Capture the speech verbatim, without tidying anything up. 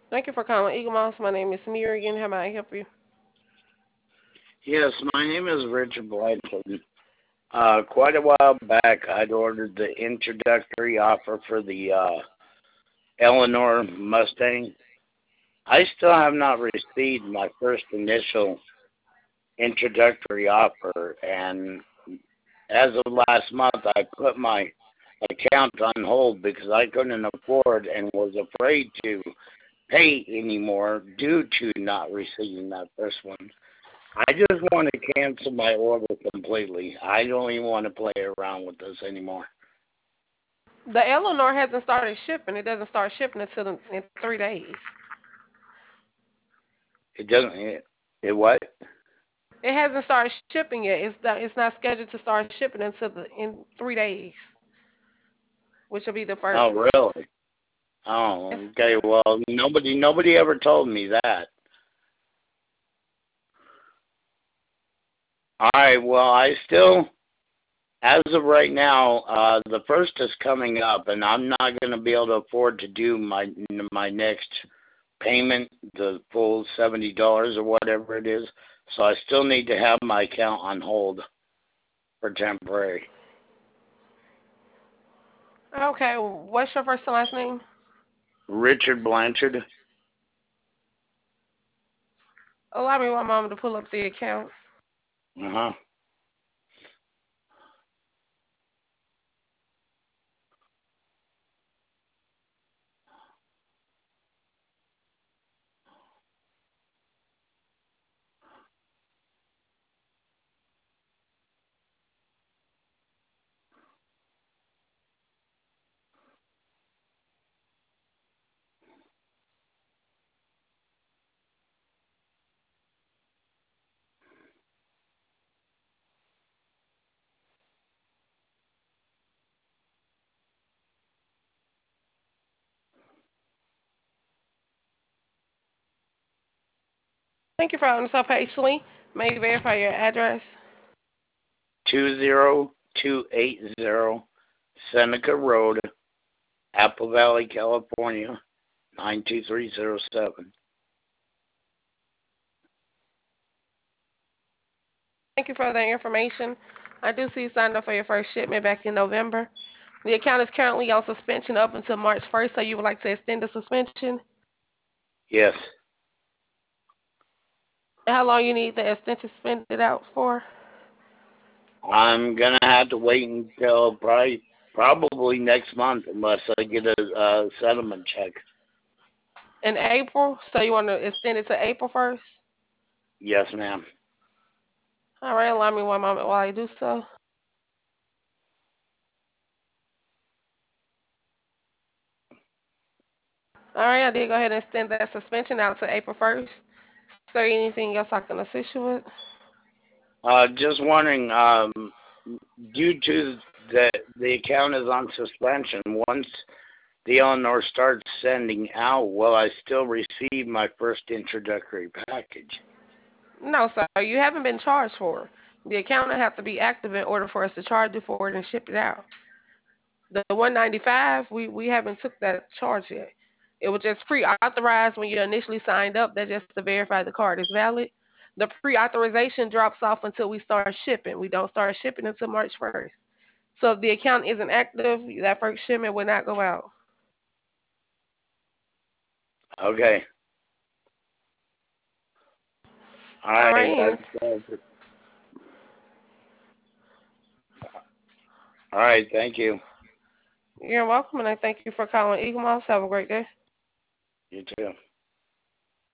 Thank you for calling Eagle Mouse. My name is Miriam. How may I help you? Yes, my name is Richard Blanchard. Uh, quite a while back, I'd ordered the introductory offer for the uh, Eleanor Mustang. I still have not received my first initial introductory offer, and as of last month, I put my account on hold because I couldn't afford and was afraid to pay anymore due to not receiving that first one. I just want to cancel my order completely. I don't even want to play around with this anymore. The Eleanor hasn't started shipping. It doesn't start shipping until in in three days. It doesn't. It, it what? It hasn't started shipping yet. It's not, it's not scheduled to start shipping until the in three days, which will be the Oh, first. really? Yes. Oh, okay. Well, nobody, nobody ever told me that. All right. Well, I still, as of right now, uh, the first is coming up, and I'm not going to be able to afford to do my my next payment, the full seventy dollars or whatever it is. So I still need to have my account on hold for temporary. Okay. What's your first and last name? Richard Blanchard. Allow me one moment to pull up the account. Uh huh. Thank you for holding so patiently. May you verify your address? Two zero two eight zero Seneca Road, Apple Valley, California, nine two three zero seven. Thank you for that information. I do see you signed up for your first shipment back in November. The account is currently on suspension up until March first, so you would like to extend the suspension? Yes. How long you need the extension suspended out for? I'm gonna have to wait until probably probably next month unless I get a, a settlement check. In April, so you want to extend it to April first? Yes, ma'am. All right, allow me one moment while I do so. All right, I did go ahead and extend that suspension out to April first. Is there anything else I can assist you with? Uh, just wondering, um, due to the the account is on suspension, once the Eleanor starts sending out, will I still receive my first introductory package? No, sir, you haven't been charged for it. The account will have to be active in order for us to charge you for it and ship it out. The one ninety-five, we, we haven't took that charge yet. It was just pre-authorized when you initially signed up. That's just to verify the card is valid. The pre-authorization drops off until we start shipping. We don't start shipping until March first. So if the account isn't active, that first shipment will not go out. Okay. All All right. right. That's, that's all right. Thank you. You're welcome, and I thank you for calling Eagle Mouse. Have a great day. You too.